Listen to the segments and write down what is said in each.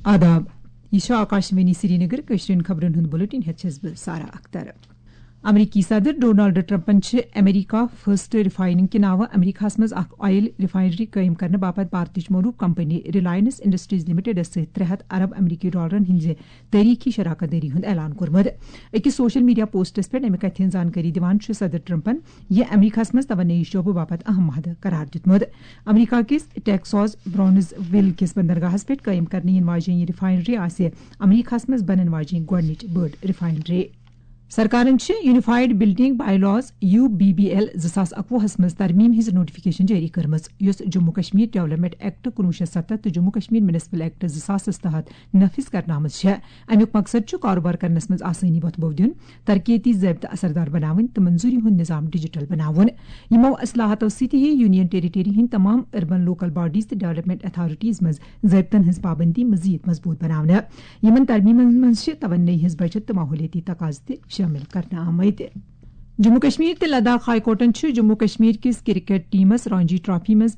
آداب یہ آکاشوانی سری نگر کشرین خبرن ہند بلٹن ہتس بہ سارا اختر امریکی صدر ڈونلڈ ٹرمپن امریکہ فرسٹ ریفائننگ کہ ناو امریکہ مز اخ آئل ریفائنری قائم کرنے باپت بھارتچ معروف کمپنی ریلائنس انڈسٹریز لمیٹڈ ست 300 ارب امریکی ڈالرن ہز تاریخی شراکت داری ہند اعلان کورمت اکس سوشل میڈیا پوسٹس پہ امہ کتھ ہند زانکاری دیوان صدر ٹرمپن یہ امریکہ مز توانائی شعبہ باپت اہم معاہدہ قرار دتمت امریکہ کس ٹیکساس برونز ویل کس بندرگاہس پہ قائم کرنے ین واجن یہ ریفائنری آسہ امریکہ مز بنن واجن گۄڈنِچ بٔڑ ریفائنری سرکارن unified building bylaws UBBL 2021 مز ترمیم ہز نوٹیفکیشن جاری کرم یس جموں کشمیر ڈیولپمنٹ ایکٹ 1970 تو جموں کشمیر میونسپل ایکٹ 2000 تحت نافذ کرنا آمت امیک مقصد کاروبار کرنس مز آسانی وتھبو دن ترقیتی ضابطہ اثردار بناون تو منظوری ہند نظام ڈیجیٹل بناون یمو اصلاحاتو ست یونین ٹیریٹری ہند تمام اربن لوکل باڈیز تو ڈیولپمنٹ اتھارٹیز مز ضابطن ہز پابندی مزید مضبوط بناونہ یمن ترمیمن مز توانائی ہز بچت تو ماحولیاتی تقاضہ شامل کرنا آمت جموں کشمیر تو لداخ ہائی کورٹن جموں کشمیر کس کرکٹ ٹیمس رانجی ٹرافی مز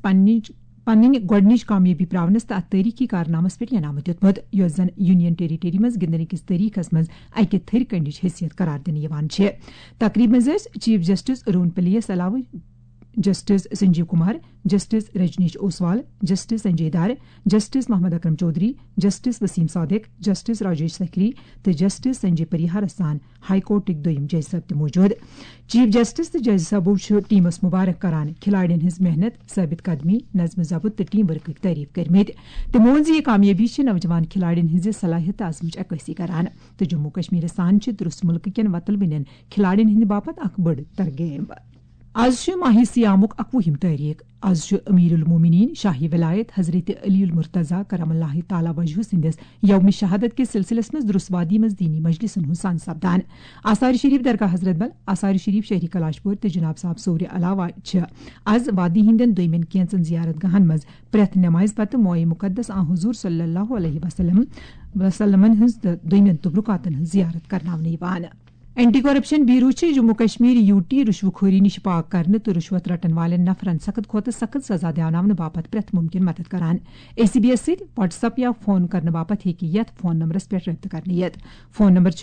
پنن گۄڈنِچ کامیابی پراونس تو ات تاریخی کارنامس پہ انعامت دیتمت یس زن یونین ٹیریٹری مز گندن کس تاریخس مز اکہ تھر کنڈچ حیثیت قرار دنہ تقریب مز چیف جسٹس ارون پلیس علاوہ justice Sanjeev Kumar justice Rajnesh Oswal justice Sanjay Dhar justice Mohammad Akram Chowdhary justice Wasim Sadiq justice Rajesh Sekhri تو جسٹس سنجے پریہار سان ہائی کورٹک دویم جج صاحب تہ موجود چیف جسٹس تو جج صاحبو ٹیمس مبارک کران کھلاڑین ہز محنت ثابت قدمی نظم ضبط تو ٹیم ورک تعریف کرمت تمو وون یہ کامیابی نوجوان کھلاڑین ہز صلاحیت عظمچ عکاسی کران تو جموں کشمیر سان درست ملک کین وطل ونین کھلاڑین ہند باپت اخ بڑ ترغیب آز ماہ سیامک 21 تاریخ آز امیر المومنین شاہی ولایت حضرت علی المرتضی کرم اللہ تعالی وجہ سندس یوم شہادت کے سلسلس مز درست وادی مز دینی مجلسن ہند سان سپدان آثار شریف درگاہ حضرت بل آثار شریف شہری کلاش پور تو جناب صاحب سورہ علاوہ آز وادی ہندین دویمن کینچن زیارت گاہن مز پریت نماز پتہ موئے مقدس آن حضور صلی اللہ علیہ وسلم ہز دویمن تبرکاتن ہز زیارت کرناونہ anti corruption bureau Jammu Kashmir UT رشوہ خوری نش پاک کرنے تو رشوت رٹن والن نفرن سخت کھوت سخت سزا دیاناون باپت پریت ممکن مدد کران ACBS ست واٹس ایپ یا فون کرنے باپت ہیکہ یت فون نمبرس پہ رابطہ کرنے فون نمبر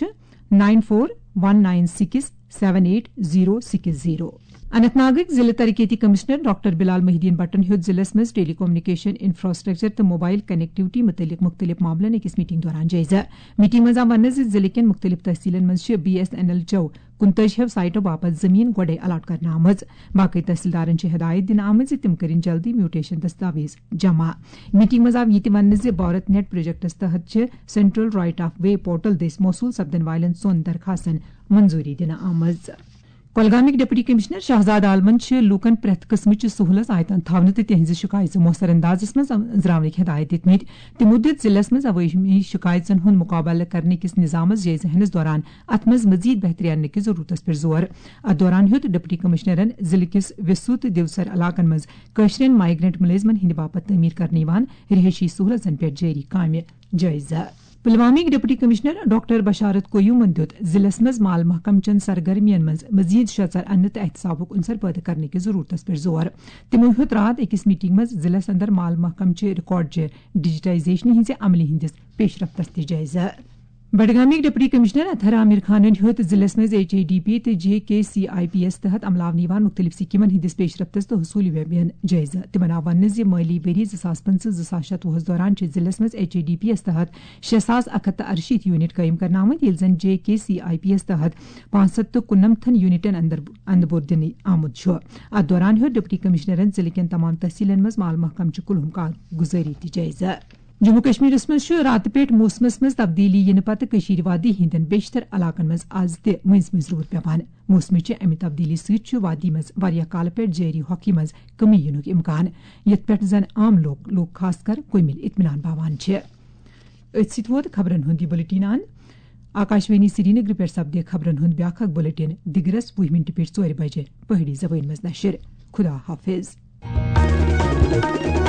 9419678060 اننت ناگک ضلع ترقیتی کمشنر ڈاکٹر بلال محی الدین بٹن ہیوت ضلع مز ٹیلی کومنیکیشن انفراسٹرکچر تو موبائل کنیکٹیوٹی متعلق مختلف معاملن اکس میٹنگ دوران جائزہ میٹنگ مز آو ونہ ضلع کین مختلف تحصیلن مز BSNL چو 29 سائٹو باپت زمین گوڑے الاٹ کرنا آمز باقی تحصیلدارن ہدایت دن آمز تم کرن جلدی میوٹیشن دستاویز جمع میٹنگ مز آو یہ ونہ بھارت نیٹ پروجیکٹس تحت central right of way portal دس موصول سپدن والن سون درخواستن منظوری دن آمز کولگامک ڈپٹی کمشنر شہزاد عالمن لوکن پریت قسمچ سہولت آیتن تھونہ تو تہذ شکایت مؤثر اندازس مز انزراونک ہدایت دتمت تمو دت ضلع مز عوامی شکایتن ہند مقابلہ کرنے کس نظامس جائزہ ہنس دوران ات مز مزید بہتری اننے کی ضرورت پر زور ات دوران ہیوت ڈپٹی کمشنرن ضلع کس وسو تو دیوسر علاقن مز قشرین مائیگرنٹ ملازمن ہند باپت تعمیر کرنے یوان رہائشی سہولتن پہ جاری کامہ جائزہ پلوامک ڈپٹی کمشنر ڈاکٹر بشارت قیومن دیت ضلع مز مال محکم چن سرگرمین مز مزید شژر انہ تو احتسابک عنصر پید کرنے کی ضرورت پر زور تمو ہیوت رات اکس میٹنگ مز ضلع اندر مال محکم ریکارڈ ڈیجیٹائزیشن ہز عملی ہندس پیش رفتس تہ جائزہ بڈگامک ڈپٹی کمشنر اطہر عامر خانن ہیوت ضلع مز HADP تو JKCIPS تحت عملاون یوان مختلف سکیمن ہندس پیش رفتس تو حصول وبین جائزہ تمن آو ونہ مالی وری 2025-2026 دوران ضلع مز HADPS تحت 6168 یونٹ قائم کرنا آمت یل زن JKCIPS تحت 599 یونٹن اندبور دن آمت ات دوران ہیوت ڈپٹی کمشنرن ضلع کین تمام تحصیلن مز مال محکم کلہم کارگزاری تہ جائزہ جموں کشمیر مز رات پیٹ موسمس مز تبدیلی ین پتہ کشیر وادی ہندین بیشتر علاقن مز آز تہ مٔنٛزۍ روٗد پیوان موسمچ امہ تبدیلی ست وادی مز واریاہ کال پہ جاری ہوکی مز کمی ینک امکان یت پہ زن عام لوگ خاص کر کوئمل اطمینان باوان ات ست ووت خبرن ہند یہ بلٹین ان آکاشوانی سری نگر پہ سپدے خبرن ہند بیاکھ بلٹین دگرس 20 منٹ پہ 4 بجے پہاڑی زبان مز نشر خدا حافظ